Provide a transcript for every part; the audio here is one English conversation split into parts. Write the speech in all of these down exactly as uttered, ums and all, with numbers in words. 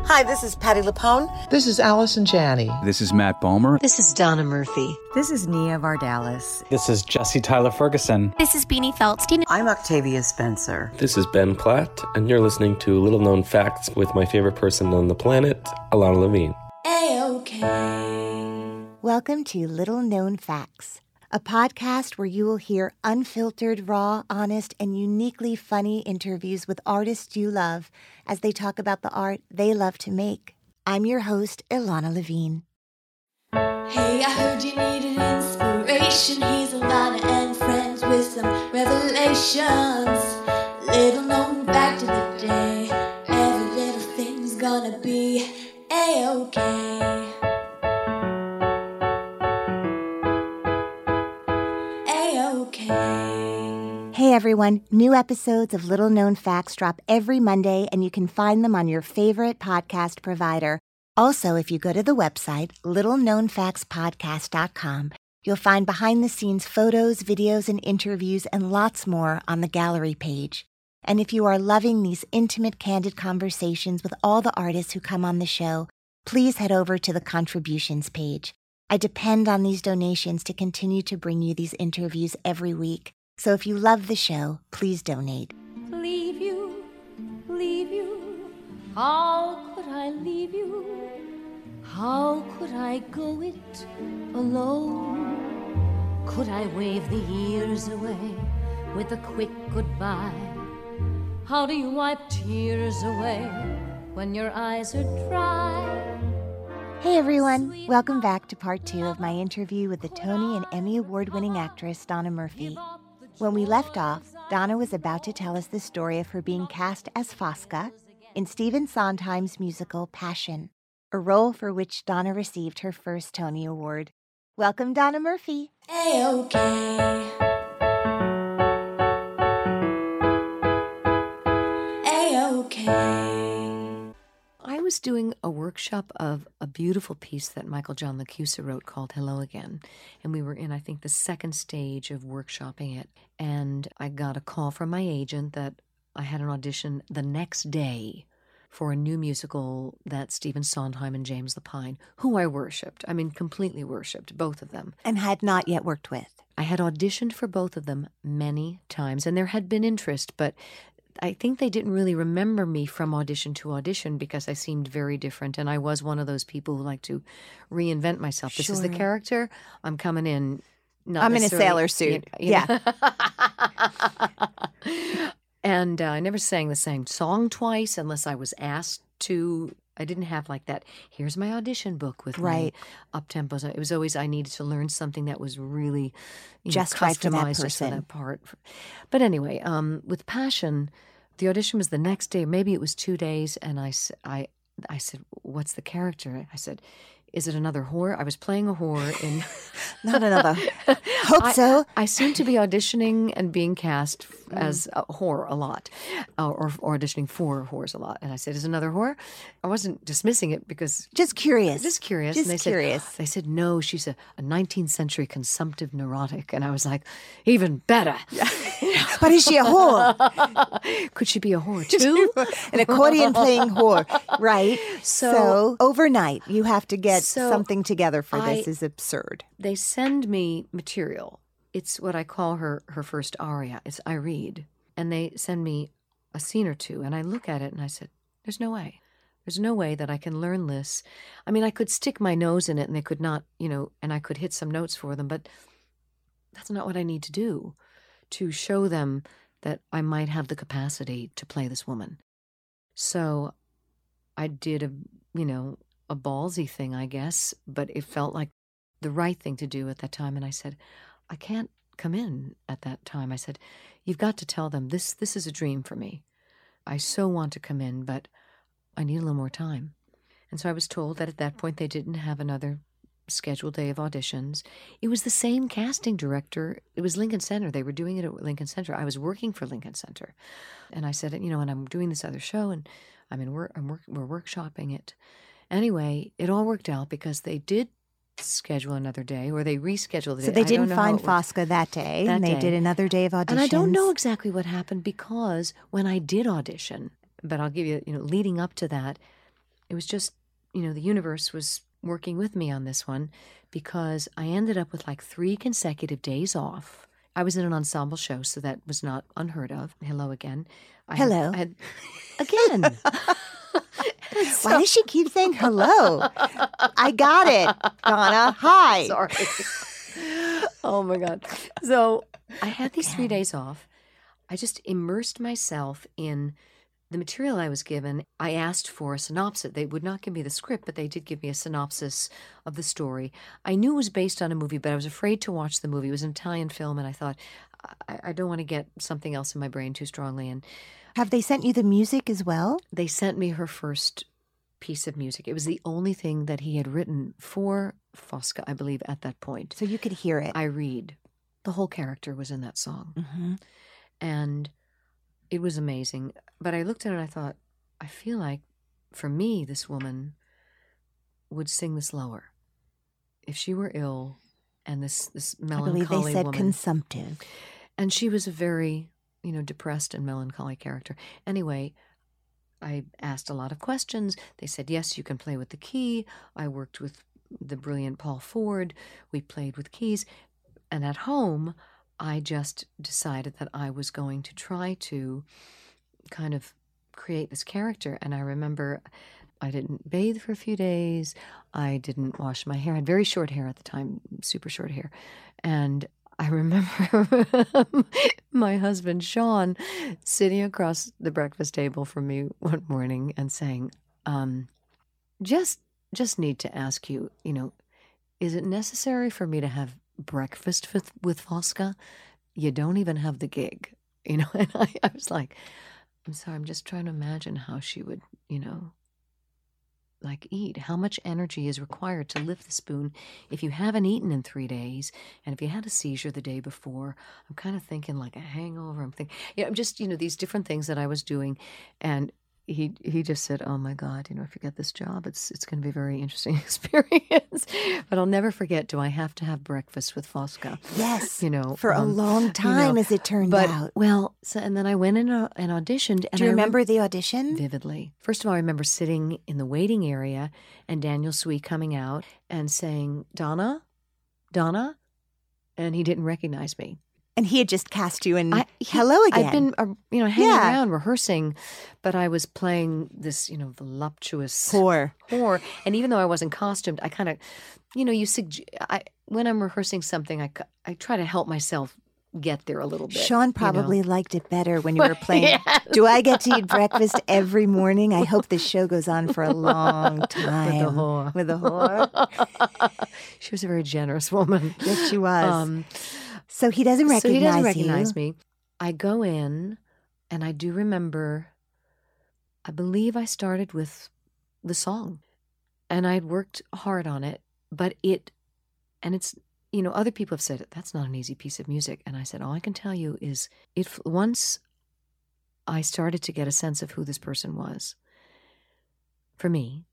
Hi, this is Patti LuPone. This is Allison Janney. This is Matt Bomer. This is Donna Murphy. This is Nia Vardalos. This is Jesse Tyler Ferguson. This is Beanie Feldstein. I'm Octavia Spencer. This is Ben Platt, and you're listening to Little Known Facts with my favorite person on the planet, Alana Levine. A-OK. Welcome to Little Known Facts, a podcast where you will hear unfiltered, raw, honest, and uniquely funny interviews with artists you love as they talk about the art they love to make. I'm your host, Ilana Levine. Hey, I heard you needed inspiration. Here's Ilana and friends with some revelations. Little known fact of the day. Every little thing's gonna be A-OK. Hey everyone, new episodes of Little Known Facts drop every Monday and you can find them on your favorite podcast provider. Also, if you go to the website, little known facts podcast dot com, you'll find behind-the-scenes photos, videos, and interviews and lots more on the gallery page. And if you are loving these intimate, candid conversations with all the artists who come on the show, please head over to the contributions page. I depend on these donations to continue to bring you these interviews every week. So if you love the show, please donate. Leave you, leave you, how could I leave you? How could I go it alone? Could I wave the years away with a quick goodbye? How do you wipe tears away when your eyes are dry? Hey everyone, welcome back to part two of my interview with the Tony and Emmy Award-winning actress Donna Murphy. When we left off, Donna was about to tell us the story of her being cast as Fosca in Stephen Sondheim's musical Passion, a role for which Donna received her first Tony Award. Welcome, Donna Murphy. A-OK. A-OK. I was doing a workshop of a beautiful piece that Michael John LaChiusa wrote called Hello Again. And we were in, I think, the second stage of workshopping it. And I got a call from my agent that I had an audition the next day for a new musical that Stephen Sondheim and James Lapine, who I worshipped, I mean, completely worshipped, both of them. And had not yet worked with. I had auditioned for both of them many times, and there had been interest, but I think they didn't really remember me from audition to audition because I seemed very different, and I was one of those people who like to reinvent myself. This Sure. is the character. I'm coming in. Not I'm in a sailor suit. You, you yeah. And uh, I never sang the same song twice unless I was asked to. I didn't have like that, here's my audition book with right. my up-tempos. It was always I needed to learn something that was really you just know, right for that customized person. for that part. But anyway, um, with Passion, the audition was the next day. Maybe it was two days. And I, I, I said, what's the character? I said, is it another whore? I was playing a whore in... Not another. Hope so. I, I seem to be auditioning and being cast as a whore a lot, uh, or, or auditioning for whores a lot. And I said, is another whore? I wasn't dismissing it because... Just curious. Just curious. Just and they curious. Said, they said, no, she's a, a nineteenth century consumptive neurotic. And I was like, even better. But is she a whore? Could she be a whore too? An accordion-playing whore, right? So, so overnight, you have to get so something together for I, this. Is absurd. They send me material. It's what I call her her first aria. It's I read. And they send me a scene or two, and I look at it, and I said, there's no way. There's no way that I can learn this. I mean, I could stick my nose in it, and they could not, you know, and I could hit some notes for them, but that's not what I need to do to show them that I might have the capacity to play this woman. So I did a, you know, a ballsy thing, I guess, but it felt like the right thing to do at that time. And I said, I can't come in at that time. I said, you've got to tell them this, this is a dream for me. I so want to come in, but I need a little more time. And so I was told that at that point they didn't have another scheduled day of auditions. It was the same casting director. It was Lincoln Center. They were doing it at Lincoln Center. I was working for Lincoln Center. And I said, you know, and I'm doing this other show, and I'm in work, I'm work, we're workshopping it. Anyway, it all worked out because they did schedule another day, or they rescheduled it. So they didn't find Fosca that day, that and they day. did another day of auditions. And I don't know exactly what happened because when I did audition, but I'll give you, you know, leading up to that, it was just, you know, the universe was working with me on this one because I ended up with like three consecutive days off. I was in an ensemble show, so that was not unheard of. Hello again. I Hello. Had, I had, again. So, why does she keep saying hello? I got it, Donna. Hi. Sorry. Oh, my God. So I had these three days off. I just immersed myself in the material I was given. I asked for a synopsis. They would not give me the script, but they did give me a synopsis of the story. I knew it was based on a movie, but I was afraid to watch the movie. It was an Italian film, and I thought, I, I don't want to get something else in my brain too strongly. And Have they sent you the music as well? they sent me her first piece of music. It was the only thing that he had written for Fosca, I believe, at that point. So you could hear it. I read. The whole character was in that song. Mm-hmm. And it was amazing. But I looked at it and I thought, I feel like, for me, this woman would sing this lower. If she were ill and this, this I melancholy believe they said woman. consumptive. And she was a very, you know, depressed and melancholy character. Anyway, I asked a lot of questions. They said, yes, you can play with the key. I worked with the brilliant Paul Ford. We played with keys. And at home, I just decided that I was going to try to kind of create this character. And I remember I didn't bathe for a few days. I didn't wash my hair. I had very short hair at the time, super short hair. And I remember my husband, Sean, sitting across the breakfast table from me one morning and saying, um, just, just need to ask you, you know, is it necessary for me to have breakfast with, with Fosca? You don't even have the gig, you know? And I, I was like, I'm sorry, I'm just trying to imagine how she would, you know, like eat. How much energy is required to lift the spoon if you haven't eaten in three days, and if you had a seizure the day before? I'm kind of thinking like a hangover. I'm thinking, yeah, I'm just, you know, these different things that I was doing, and he he just said, "Oh my God, you know, if you get this job, it's it's going to be a very interesting experience." But I'll never forget. Do I have to have breakfast with Fosca? Yes, you know, for um, a long time, you know, as it turned but, out. Well, so, and then I went in a, and auditioned. And Do you I remember rem- the audition? Vividly. First of all, I remember sitting in the waiting area and Daniel Sui coming out and saying, "Donna, Donna," and he didn't recognize me. And he had just cast you in I, he, Hello Again. I'd been, uh, you know, hanging Yeah. around rehearsing, but I was playing this, you know, voluptuous Poor. whore. And even though I wasn't costumed, I kind of, you know, you sug- I when I'm rehearsing something, I, c- I try to help myself get there a little bit. Sean probably you know? liked it better when you were playing. Yes. Do I get to eat breakfast every morning? I hope this show goes on for a long time. With the whore. With the whore. She was a very generous woman. Yes, she was. Um, so he doesn't recognize so he doesn't you. recognize me. I go in, and I do remember, I believe I started with the song. And I'd worked hard on it, but it, and it's, you know, other people have said, that's not an easy piece of music. And I said, all I can tell you is, if once I started to get a sense of who this person was, for me,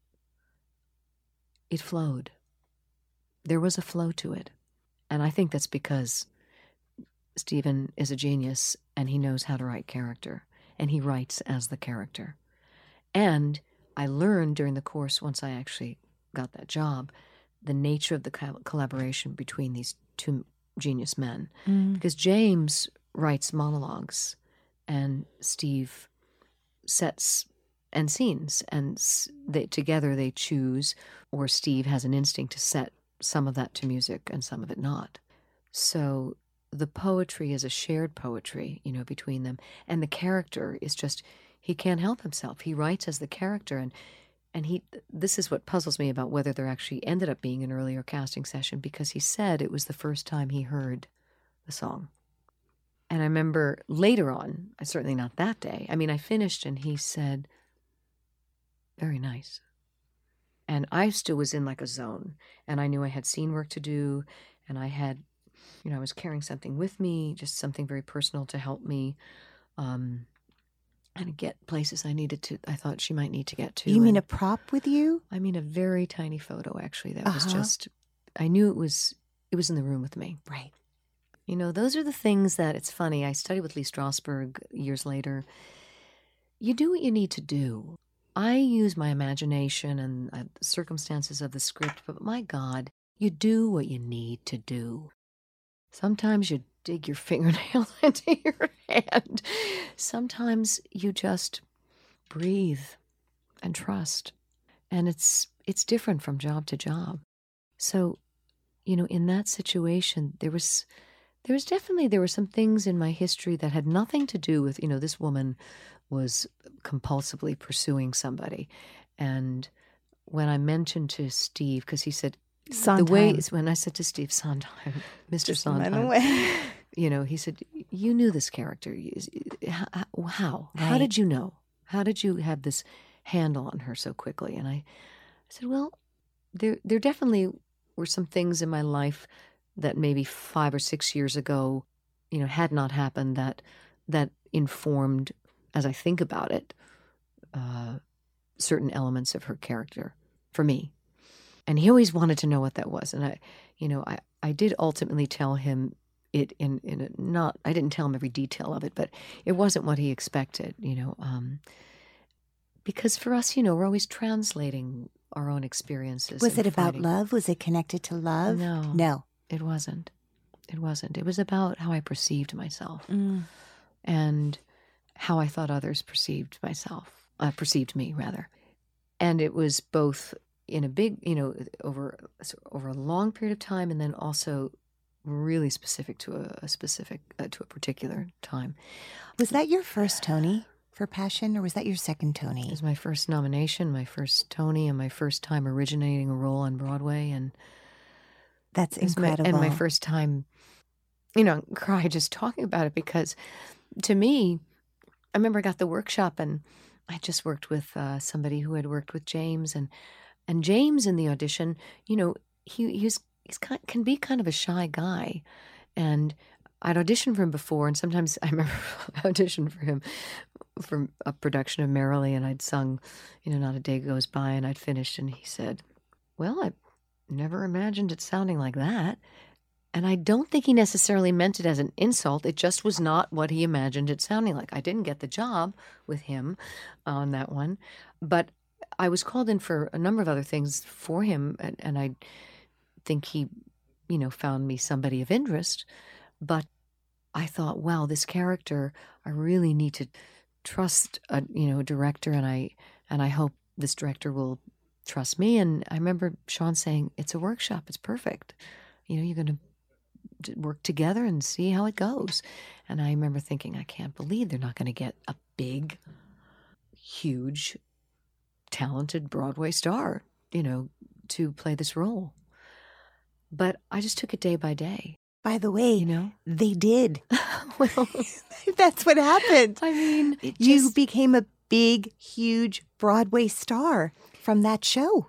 it flowed. There was a flow to it. And I think that's because Stephen is a genius and he knows how to write character, and he writes as the character. And I learned during the course, once I actually got that job, the nature of the co- collaboration between these two genius men. Mm. Because James writes monologues and Steve sets and scenes, and s- they, together they choose, or Steve has an instinct to set some of that to music and some of it not. So the poetry is a shared poetry, you know, between them. And the character is just, he can't help himself. He writes as the character. And and he, this is what puzzles me about whether there actually ended up being an earlier casting session, because he said it was the first time he heard the song. And I remember later on, certainly not that day, I mean, I finished and he said, very nice. And I still was in like a zone, and I knew I had scene work to do, and I had, you know, I was carrying something with me, just something very personal to help me um, and get places I needed to, I thought she might need to get to. You mean and, a prop with you? I mean a very tiny photo, actually, that was Uh-huh. just, I knew it was, it was in the room with me. Right. You know, those are the things that, it's funny, I studied with Lee Strasberg years later. You do what you need to do. I use my imagination and uh, the circumstances of the script, but my God, you do what you need to do. Sometimes you dig your fingernail into your hand. Sometimes you just breathe and trust. And it's it's different from job to job. So, you know, in that situation, there was there was definitely there were some things in my history that had nothing to do with, you know, this woman was compulsively pursuing somebody. And when I mentioned to Steve, because he said, Sondheim. the way when I said to Steve, Sondheim, Mister Just a minute Sondheim, away. you know, he said, you knew this character. You- How? How, how Right. did you know? How did you have this handle on her so quickly? And I, I said, well, there there definitely were some things in my life that maybe five or six years ago, you know, had not happened that that informed, as I think about it, uh, certain elements of her character for me. And he always wanted to know what that was. And I, you know, I, I did ultimately tell him it in, in a not, I didn't tell him every detail of it, but it wasn't what he expected, you know, um, because for us, you know, we're always translating our own experiences. Was and it about fighting. love? Was it connected to love? No. No. It wasn't. It wasn't. It was about how I perceived myself Mm. and how I thought others perceived myself, uh, perceived me rather. And it was both in a big, you know, over over a long period of time, and then also really specific to a, a specific uh, to a particular time. Was that your first Tony for Passion, or was that your second It Tony? was my first nomination, my first Tony, and my first time originating a role on Broadway, and That's it was my- incredible. and my first time, you know, cry just talking about it, because to me, I remember I got the workshop and I just worked with uh, somebody who had worked with James, and and James in the audition, you know, he he's he's kind, can be kind of a shy guy, and I'd auditioned for him before, and sometimes I remember I auditioned for him for a production of Merrily, and I'd sung, you know, Not a Day Goes By, and I'd finished, and he said, "Well, I never imagined it sounding like that." And I don't think he necessarily meant it as an insult. It just was not what he imagined it sounding like. I didn't get the job with him on that one, but I was called in for a number of other things for him, and, and I think he, you know, found me somebody of interest. But I thought, wow, this character, I really need to trust a, you know, director, and I and I hope this director will trust me. And I remember Sean saying, "It's a workshop. It's perfect. You know, you're going to work together and see how it goes." And I remember thinking, I can't believe they're not going to get a big, huge, talented Broadway star, you know, to play this role. But I just took it day by day, By the way, you know? they did. Well, That's what happened. I mean, it You just- became a big, huge Broadway star from that show.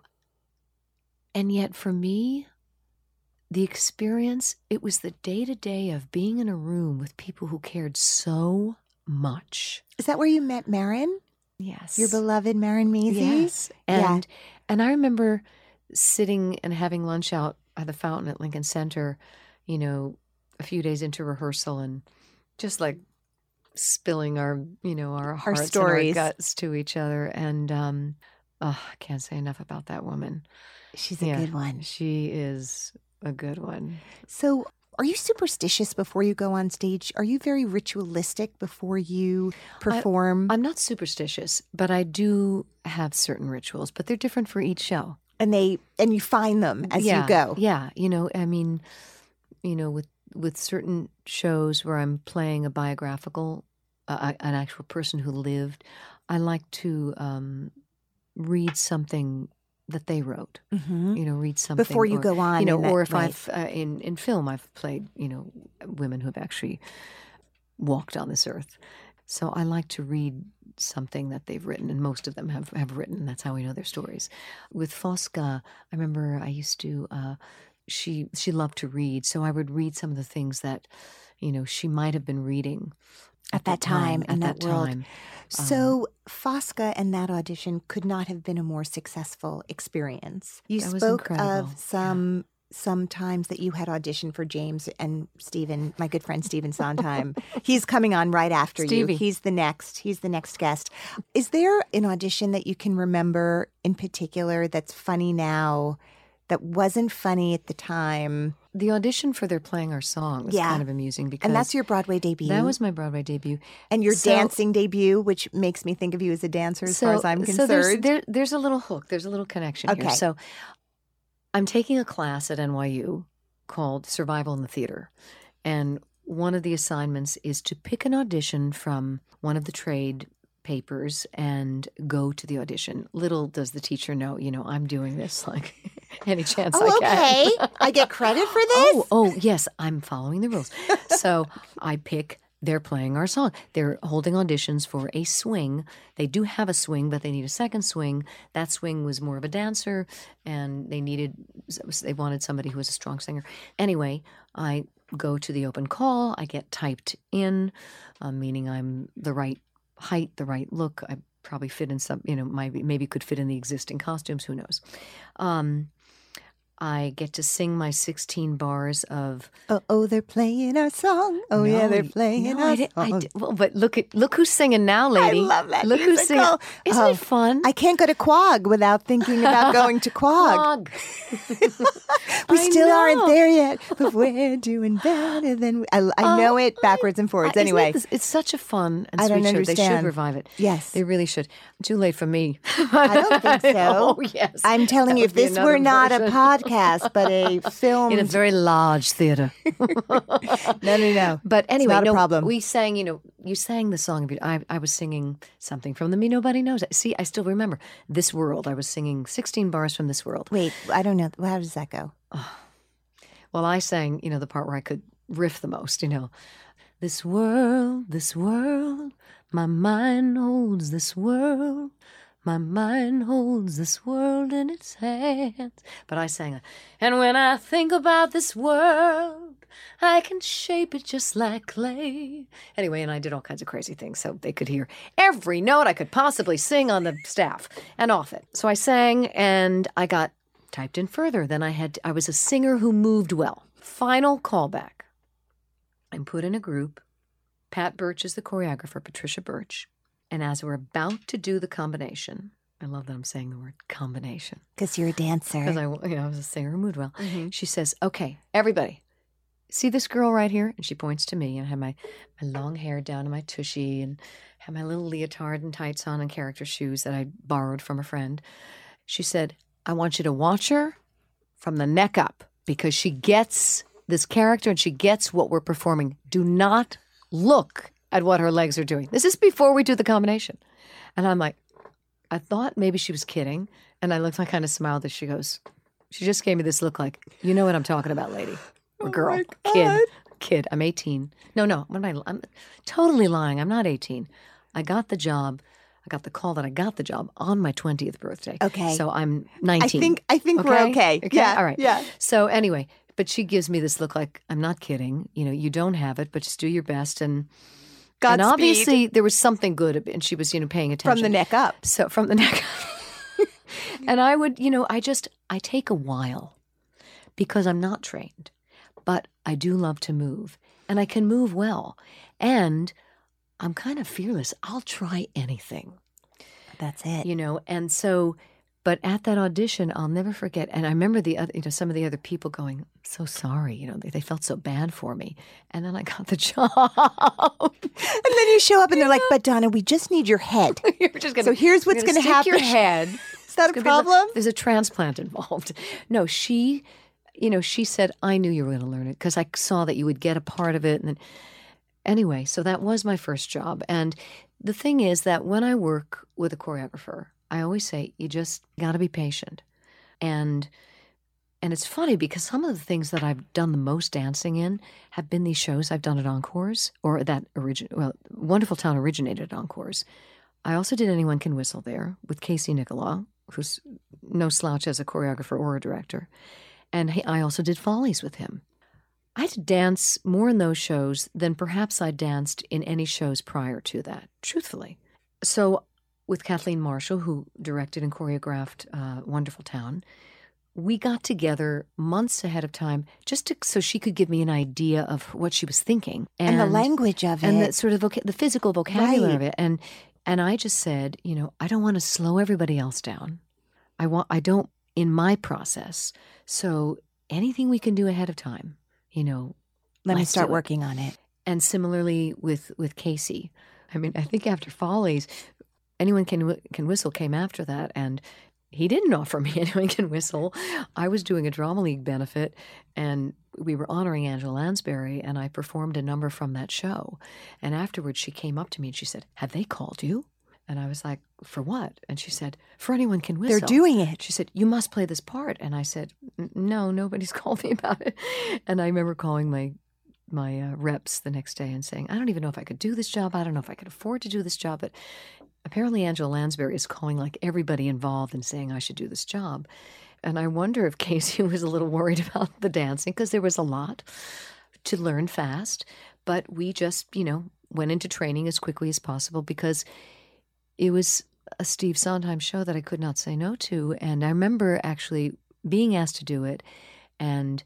and yet for me, the experience, it was the day-to-day of being in a room with people who cared so much. Is that where you met Marin? Yes. Your beloved Marin Maisy? Yes. Yeah. And and I remember sitting and having lunch out at the fountain at Lincoln Center, you know, a few days into rehearsal, and just like spilling our, you know, our hearts stories. and our guts to each other. And um, oh, I can't say enough about that woman. She's a Yeah. good one. She is a good one. So, are you superstitious before you go on stage? Are you very ritualistic before you perform? I'm not superstitious, but I do have certain rituals, but they're different for each show. and they and you find them as yeah, you go. Yeah, you know, I mean, you know, with with certain shows where I'm playing a biographical, uh, an actual person who lived, I like to um, read something that they wrote. Mm-hmm. You know, read something Before you or, go on, You know, in that- or if right. I've uh, in in film, I've played, you know, women who have actually walked on this earth. So I like to read something that they've written, and most of them have, have written. That's how we know their stories. With Fosca, I remember I used to, uh, she she loved to read, so I would read some of the things that, you know, she might have been reading At that time, in at that world. time. So Fosca and that audition could not have been a more successful experience. You That was spoke incredible. of some sometimes that you had auditioned for James and Stephen, my good friend Stephen Sondheim. He's coming on right after Stevie. you. He's the next. He's the next guest. Is there an audition that you can remember in particular that's funny now that wasn't funny at the time? The audition for They're Playing Our Song was Yeah. kind of amusing because And that's your Broadway debut. that was my Broadway debut. and your So- dancing debut, which makes me think of you as a dancer as far as I'm So there's, concerned. there, there's a little hook. There's a little connection Okay. here. So I'm taking a class at N Y U called Survival in the Theater. And one of the assignments is to pick an audition from one of the trade papers and go to the audition. Little does the teacher know, you know, I'm doing this like any chance oh, I can. okay. I get credit for this? Oh, oh, yes, I'm following the rules. So I pick They're Playing Our Song. They're holding auditions for a swing. They do have a swing, but they need a second swing. That swing was more of a dancer, and they needed, they wanted somebody who was a strong singer. Anyway, I go to the open call. I get typed in, uh, meaning I'm the right height, the right look. I probably fit in some, you know, maybe, maybe could fit in the existing costumes. Who knows? Um, I get to sing my sixteen bars of. Oh, oh, they're playing our song. Oh, yeah, No, they're playing no, our I did, I song. did, well, but look at look who's singing now, lady. love that Look who's singing. musical. Isn't Oh, it fun? I can't go to Quag without thinking about going to Quag. We I still aren't know. there yet, but we're doing better than we. I, I know Oh, it backwards and forwards. Isn't it Anyway, this- it's such a fun and I sweet don't show. They should understand. revive it. Yes. They really should. Too late for me. I don't think so. Oh yes. I'm telling That you, would if be this another were not a version. podcast, but a film. in a very large theater. no, no, no. But anyway, not a no, problem. we sang, you know, you sang the song. of I, I was singing something from the Me Nobody Knows. See, I still remember This World. I was singing sixteen bars from This World. Wait, I don't know. How does that go? Well, I sang, you know, the part where I could riff the most, you know. This world, this world, my mind holds this world. My mind holds this world in its hands. But I sang, a, and when I think about this world, I can shape it just like clay. Anyway, and I did all kinds of crazy things so they could hear every note I could possibly sing on the staff and off it. So I sang, and I got typed in further. Then I had, I was a singer who moved well. Final callback. I'm put in a group. Pat Birch is the choreographer, Patricia Birch. And as we're about to do the combination, I love that I'm saying the word combination. Because you're a dancer. Because I, you know, I was a singer who moved well. Mm-hmm. She says, okay, everybody, see this girl right here? And she points to me, and I had my, my long hair down to my tushy and had my little leotard and tights on and character shoes that I borrowed from a friend. She said, I want you to watch her from the neck up because she gets this character and she gets what we're performing. Do not look at what her legs are doing. This is before we do the combination. And I'm like, I thought maybe she was kidding. And I looked, I kind of smiled as she goes, she just gave me this look like, you know what I'm talking about, lady. Or girl, my kid, God. kid. I'm eighteen. No, no, what am I? I'm totally lying. I'm not eighteen. I got the job. I got the call that I got the job on my twentieth birthday. Okay. So I'm I nineteen. think I think we're okay. Yeah. All right. Yeah. So anyway, but she gives me this look like, I'm not kidding. You know, you don't have it, but just do your best. And, and Godspeed. obviously there was something good. And she was, you know, paying attention. From the neck up. So from the neck up. And I would, you know, I just, I take a while because I'm not trained. But I do love to move. And I can move well. And I'm kind of fearless. I'll try anything. That's it. You know, and so, but at that audition, I'll never forget. And I remember the other, you know, some of the other people going, so sorry, you know, they, they felt so bad for me. And then I got the job. And then you show up and they're like, but Donna, we just need your head. You're just gonna, So here's what's you're gonna stick happen. your head. Is that It's a gonna be like- problem? there's a transplant involved. No, she, you know, she said, I knew you were going to learn it because I saw that you would get a part of it. And then, anyway, so that was my first job. And the thing is that when I work with a choreographer, I always say, you just got to be patient. And and it's funny because some of the things that I've done the most dancing in have been these shows I've done at Encores, or that origin. Well, Wonderful Town originated at Encores. I also did Anyone Can Whistle there with Casey Nicolau, who's no slouch as a choreographer or a director. And he, I also did Follies with him. I had to dance more in those shows than perhaps I danced in any shows prior to that, truthfully. So with Kathleen Marshall, who directed and choreographed uh, Wonderful Town, we got together months ahead of time just to, so she could give me an idea of what she was thinking. And, and the language of and it. And the sort of voca- the physical vocabulary right. of it. And and I just said, you know, I don't want to slow everybody else down. I want, I don't, in my process. So anything we can do ahead of time, you know, let me let's start do it. working on it. And similarly with, with Casey. I mean, I think after Follies, Anyone Can Can Whistle came after that, and he didn't offer me Anyone Can Whistle. I was doing a Drama League benefit, and we were honoring Angela Lansbury, and I performed a number from that show. And afterwards, she came up to me and she said, "Have they called you?" And I was like, "For what?" And she said, "For Anyone Can Whistle." They're doing it. She said, "You must play this part." And I said, "No, nobody's called me about it." And I remember calling my my uh, reps the next day and saying, "I don't even know if I could do this job. I don't know if I could afford to do this job." But apparently Angela Lansbury is calling like everybody involved and saying I should do this job. And I wonder if Casey was a little worried about the dancing, because there was a lot to learn fast. But we just, you know, went into training as quickly as possible, because it was a Steve Sondheim show that I could not say no to. And I remember actually being asked to do it and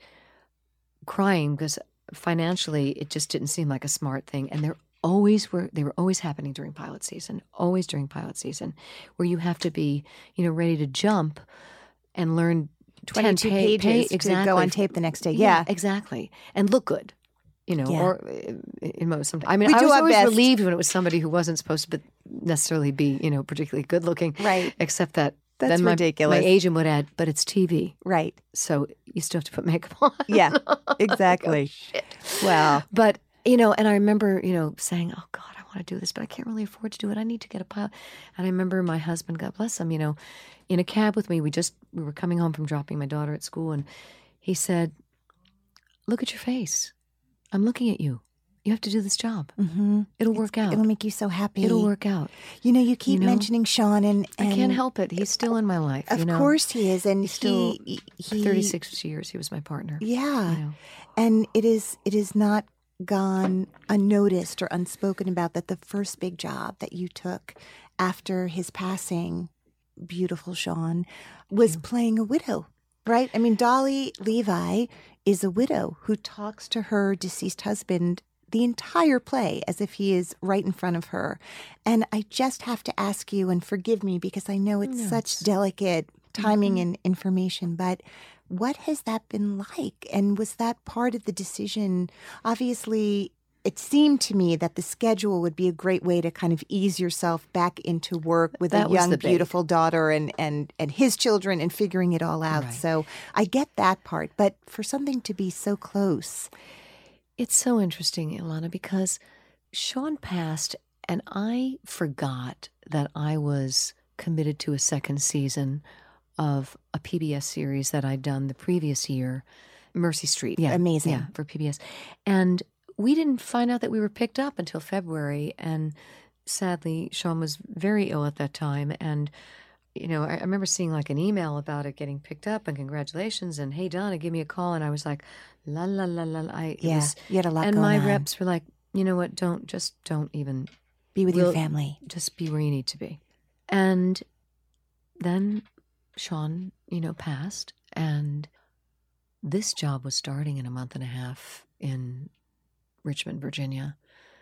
crying because financially it just didn't seem like a smart thing. And there always were, they were always happening during pilot season, always during pilot season, where you have to be, you know, ready to jump and learn twenty-two ten pay, pages pay, exactly. to go on tape the next day. Yeah, yeah exactly. And look good. You know, Yeah. or in most, sometimes. I mean, We I do was our always best. relieved when it was somebody who wasn't supposed to be, necessarily be, you know, particularly good looking. Right. Except that That's then my, ridiculous. my agent would add, but it's T V. right. So you still have to put makeup on. Yeah, exactly. Well, But, you know, and I remember, you know, saying, "Oh, God, I want to do this, but I can't really afford to do it. I need to get a pilot." And I remember my husband, God bless him, you know, in a cab with me. We just, we were coming home from dropping my daughter at school. And he said, "Look at your face. I'm looking at you. You have to do this job. mm-hmm. It'll work out. It'll make you so happy. It'll work out." You know, you keep You know? mentioning Sean, and, and I can't help it. He's still in my life. Of you know? course he is, and He's still he, For he thirty-six years, he was my partner. Yeah, You know? and it is it is not gone unnoticed or unspoken about that the first big job that you took after his passing, beautiful Sean, was playing a widow, right? I mean, Dolly Levi is a widow who talks to her deceased husband the entire play as if he is right in front of her. And I just have to ask you, and forgive me because I know it's No, such it's- delicate timing Mhm. and information, but what has that been like? And was that part of the decision? Obviously, it seemed to me that the schedule would be a great way to kind of ease yourself back into work with That a was young, the big- beautiful daughter and, and, and his children and figuring it all out. Right. So I get that part. But for something to be so close. It's so interesting, Ilana, because Sean passed and I forgot that I was committed to a second season of a P B S series that I'd done the previous year, Mercy Street. Yeah, Amazing. Yeah, for P B S. And we didn't find out that we were picked up until February. And sadly, Sean was very ill at that time. And, you know, I, I remember seeing like an email about it getting picked up and congratulations and, "Hey, Donna, give me a call." And I was like, la, la, la, la. la. I, it Yeah, was, you had a lot and going my on. reps were like, "You know what, don't, just don't even, Be with your We'll- family. just be where you need to be." And then Sean, you know, passed, and this job was starting in a month and a half in Richmond, Virginia.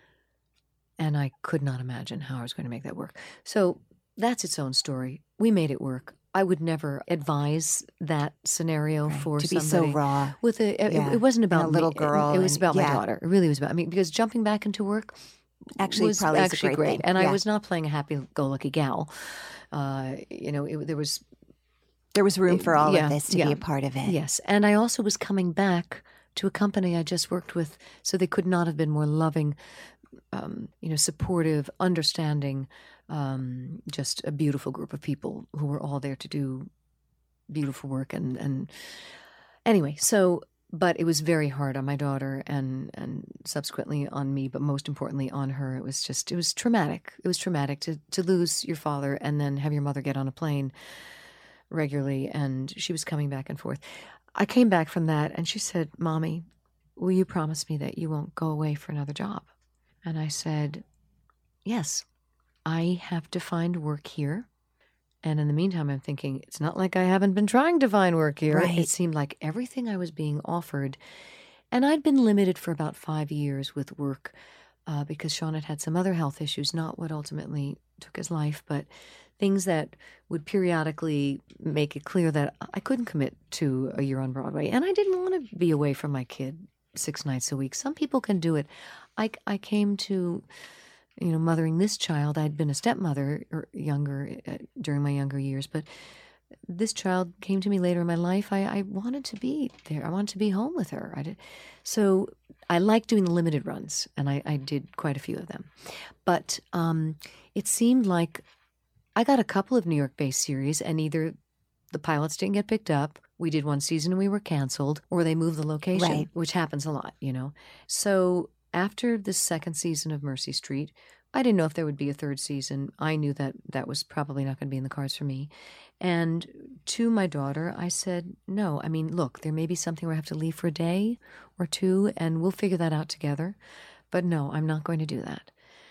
And I could not imagine how I was going to make that work. So that's its own story. We made it work. I would never advise that scenario Right, for to be somebody so raw. with a. It, Yeah, it wasn't and a about little me. girl It, was and- about yeah. my daughter. It really was about. I mean, because jumping back into work Actually, was probably is a actually great thing. And Yeah. I was not playing a happy-go-lucky gal. Uh, you know, it, there was There was room for all Yeah, of this to yeah. be a part of it. yes, and I also was coming back to a company I just worked with, so they could not have been more loving, um, you know, supportive, understanding, um, just a beautiful group of people who were all there to do beautiful work. And, and anyway, so, but it was very hard on my daughter and, and subsequently on me, but most importantly on her. It was just, it was traumatic. It was traumatic to, to lose your father and then have your mother get on a plane regularly. And she was coming back and forth. I came back from that and she said, "Mommy, will you promise me that you won't go away for another job?" And I said, "Yes, I have to find work here And in the meantime, I'm thinking, it's not like I haven't been trying to find work here. Right. It seemed like everything I was being offered, and I'd been limited for about five years with work uh, because Sean had had some other health issues, not what ultimately took his life, but things that would periodically make it clear that I couldn't commit to a year on Broadway. And I didn't want to be away from my kid six nights a week. Some people can do it. I, I came to, you know, mothering this child. I'd been a stepmother or younger uh, during my younger years, but this child came to me later in my life. I, I wanted to be there. I wanted to be home with her. I did. So I like doing the limited runs, and I, I did quite a few of them. But um, it seemed like I got a couple of New York-based series, and either the pilots didn't get picked up, we did one season and we were canceled, or they moved the location, Right. which happens a lot, you know. So after the second season of Mercy Street, I didn't know if there would be a third season. I knew that that was probably not going to be in the cards for me. And to my daughter, I said, no, I mean, look, there may be something where I have to leave for a day or two, and we'll figure that out together. But no, I'm not going to do that.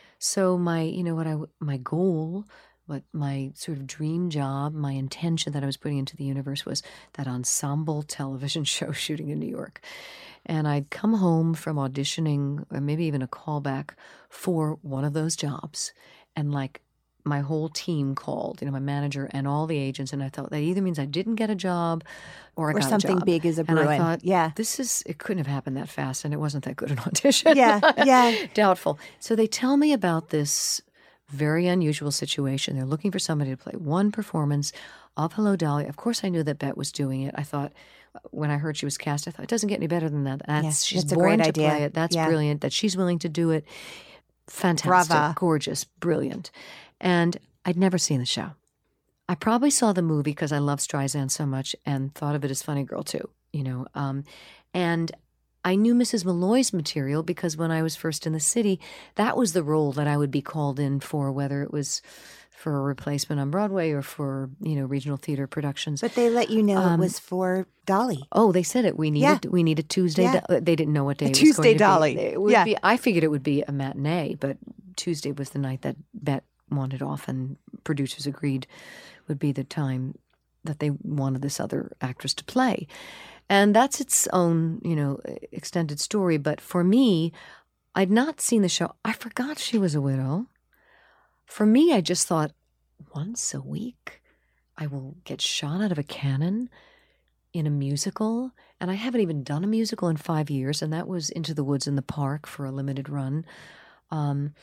So my, you know, what I, my goal, what my sort of dream job, my intention that I was putting into the universe was that ensemble television show shooting in New York. And I'd come home from auditioning, or maybe even a callback for one of those jobs. And like my whole team called, you know, my manager and all the agents. And I thought that either means I didn't get a job or I Or got something a job. big is a And I brewing. thought, Yeah. this is, it couldn't have happened that fast. And it wasn't that good an audition. Yeah, yeah. Doubtful. So they tell me about this very unusual situation. They're looking for somebody to play one performance of Hello, Dolly. Of course, I knew that Bet was doing it. I thought, when I heard she was cast, I thought, it doesn't get any better than that. That's, Yeah, she's that's a born great to idea. play it. That's Yeah. brilliant. That she's willing to do it. Fantastic. Brava. Gorgeous. Brilliant. And I'd never seen the show. I probably saw the movie because I love Streisand so much and thought of it as Funny Girl too, you know. Um, and I knew Missus Malloy's material because when I was first in the city, that was the role that I would be called in for, whether it was for a replacement on Broadway or for, you know, regional theater productions. But they let you know Um, it was for Dolly. Oh, they said it. We needed we needed Tuesday. Yeah. Do- They didn't know what day A it was Tuesday going to Dolly. be. It would Yeah. be. I figured it would be a matinee, but Tuesday was the night that Bet wanted off, and producers agreed would be the time that they wanted this other actress to play. And that's its own, you know, extended story. But for me, I'd not seen the show. I forgot she was a widow. For me, I just thought, once a week, I will get shot out of a cannon in a musical. And I haven't even done a musical in five years, and that was Into the Woods in the Park for a limited run. Um,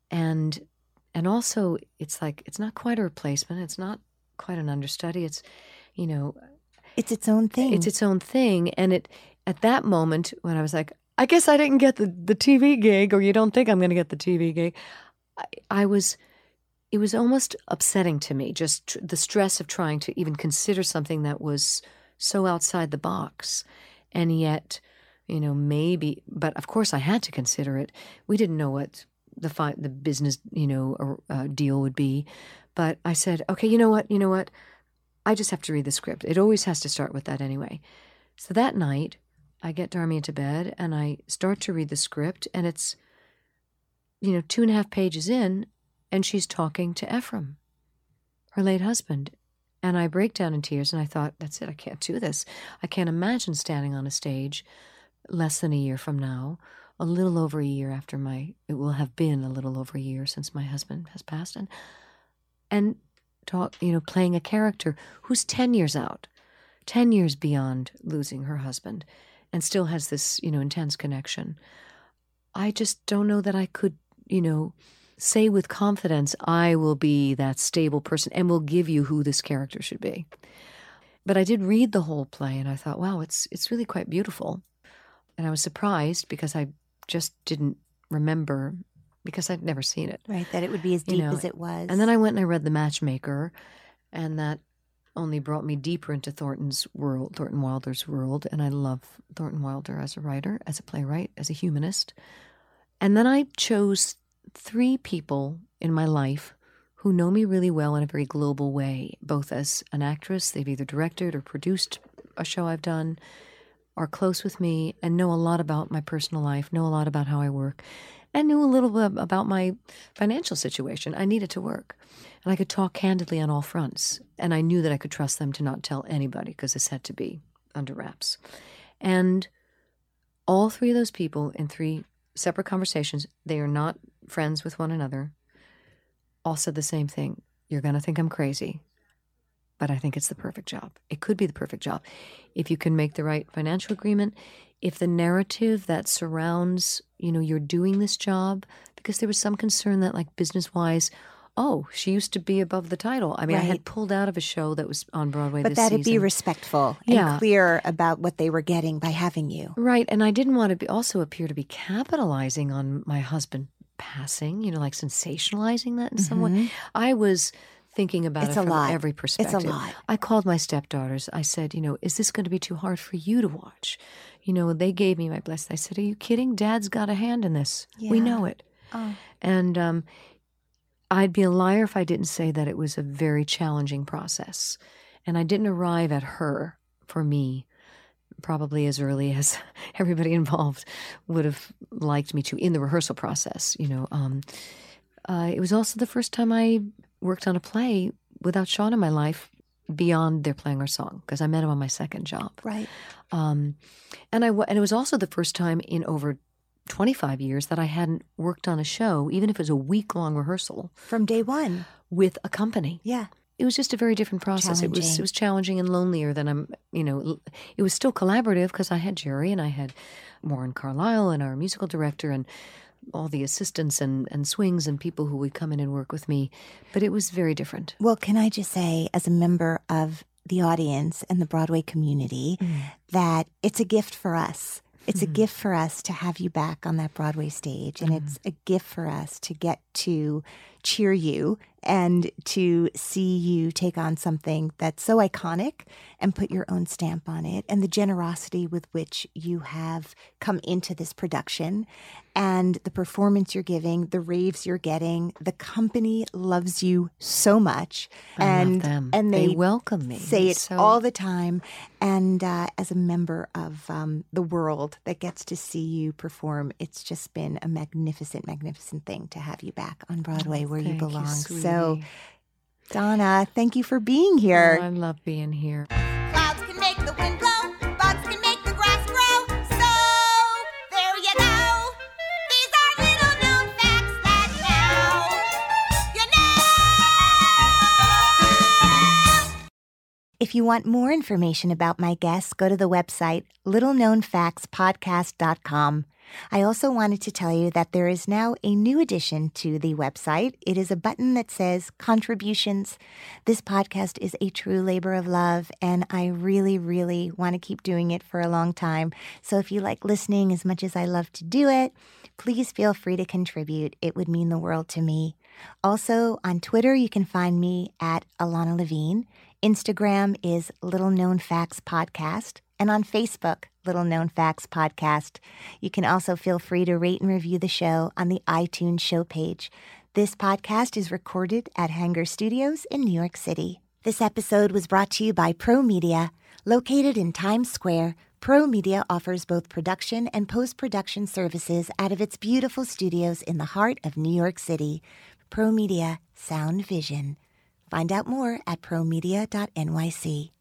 and and also, it's like, it's not quite a replacement. It's not quite an understudy. It's, you know, It's its own thing. it's its own thing. And it at that moment when I was like, I guess I didn't get the, the T V gig, or you don't think I'm going to get the T V gig, I, I was, it was almost upsetting to me, just tr- the stress of trying to even consider something that was so outside the box. And yet, you know, maybe, but of course I had to consider it. We didn't know what the fi- the business, you know, uh, deal would be. But I said, okay, you know what, you know what? I just have to read the script. It always has to start with that anyway. So that night, I get Darmy into bed, and I start to read the script, and it's, you know, two and a half pages in, and she's talking to Ephraim, her late husband. And I break down in tears, and I thought, that's it, I can't do this. I can't imagine standing on a stage less than a year from now, a little over a year after my, it will have been a little over a year since my husband has passed, and and talk, you know, playing a character who's ten years out, ten years beyond losing her husband, and still has this, you know, intense connection. I just don't know that I could, you know, say with confidence, I will be that stable person and will give you who this character should be. But I did read the whole play, and I thought, wow, it's it's really quite beautiful. And I was surprised because I just didn't remember, because I'd never seen it. right, that it would be as You deep know, as it was. And then I went and I read The Matchmaker, and that only brought me deeper into Thornton's world, Thornton Wilder's world. And I love Thornton Wilder as a writer, as a playwright, as a humanist. And then I chose three people in my life who know me really well in a very global way, both as an actress, they've either directed or produced a show I've done, are close with me, and know a lot about my personal life, know a lot about how I work. and knew a little bit about my financial situation. I needed to work. And I could talk candidly on all fronts. And I knew that I could trust them to not tell anybody because this had to be under wraps. And all three of those people in three separate conversations, they are not friends with one another, all said the same thing. You're going to think I'm crazy, but I think it's the perfect job. It could be the perfect job. If you can make the right financial agreement, if the narrative that surrounds, you know, you're doing this job, because there was some concern that, like, business-wise, oh, she used to be above the title. I mean, right. I had pulled out of a show that was on Broadway but this season. But that'd be respectful and yeah. clear about what they were getting by having you. Right, and I didn't want to be, also appear to be capitalizing on my husband passing, you know, like sensationalizing that in mm-hmm. some way. I was thinking about it's it from lot. every perspective. It's a lot. I called my stepdaughters. I said, you know, is this going to be too hard for you to watch? You know, they gave me my blessing. I said, are you kidding? Dad's got a hand in this. Yeah. We know it. Oh. And um, I'd be a liar if I didn't say that it was a very challenging process. And I didn't arrive at her, for me, probably as early as everybody involved would have liked me to in the rehearsal process. You know, um, uh, it was also the first time I worked on a play without Sean in my life beyond their playing our song, because I met him on my second job. Right. Um, and I and it was also the first time in over twenty-five years that I hadn't worked on a show, even if it was a week-long rehearsal. From day one. With a company. Yeah. It was just a very different process. It was it was challenging and lonelier than I'm, you know, it was still collaborative because I had Jerry and I had Warren Carlisle and our musical director and all the assistants and, and swings and people who would come in and work with me. But it was very different. Well, can I just say, as a member of the audience and the Broadway community, mm. that it's a gift for us. It's mm-hmm. a gift for us to have you back on that Broadway stage. And mm-hmm. it's a gift for us to get to cheer you and to see you take on something that's so iconic and put your own stamp on it, and the generosity with which you have come into this production and the performance you're giving, the raves you're getting. The company loves you so much. I and, love them. And they, they welcome me. Say it so... all the time. And uh, as a member of um, the world that gets to see you perform, it's just been a magnificent, magnificent thing to have you back on Broadway oh, where you belong. You, so, Donna, thank you for being here. Oh, I love being here. Clouds can make the wind blow, bugs can make the grass grow. So, there you go. These are little known facts that now you know. If you want more information about my guests, go to the website little known facts podcast dot com. I also wanted to tell you that there is now a new addition to the website. It is a button that says contributions. This podcast is a true labor of love, and I really, really want to keep doing it for a long time. So if you like listening as much as I love to do it, please feel free to contribute. It would mean the world to me. Also, on Twitter, you can find me at Alana Levine. Instagram is Little Known Facts Podcast. And on Facebook, Little Known Facts Podcast. You can also feel free to rate and review the show on the iTunes show page. This podcast is recorded at Hanger Studios in New York City. This episode was brought to you by Pro Media. Located in Times Square, Pro Media offers both production and post-production services out of its beautiful studios in the heart of New York City. Pro Media, sound vision. Find out more at pro media dot n y c.